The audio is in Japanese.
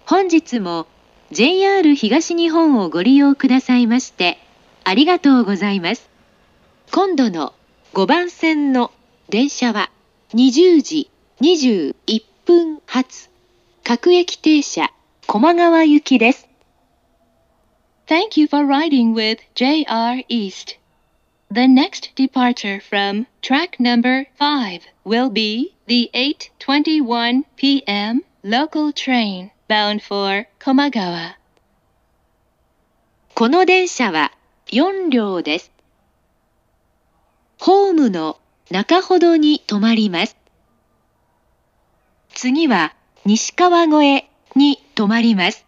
本日も JR 東日本をご利用くださいましてありがとうございます。今度の5番線の電車は20時21分発各駅停車駒川行きです。 Thank you for riding with JR East. The next departure from track number 5 will be the 8:21 p.m. local train bound for Komagawa. この電車は4両です。ホームの中ほどに止まります。次は西川越に止まります。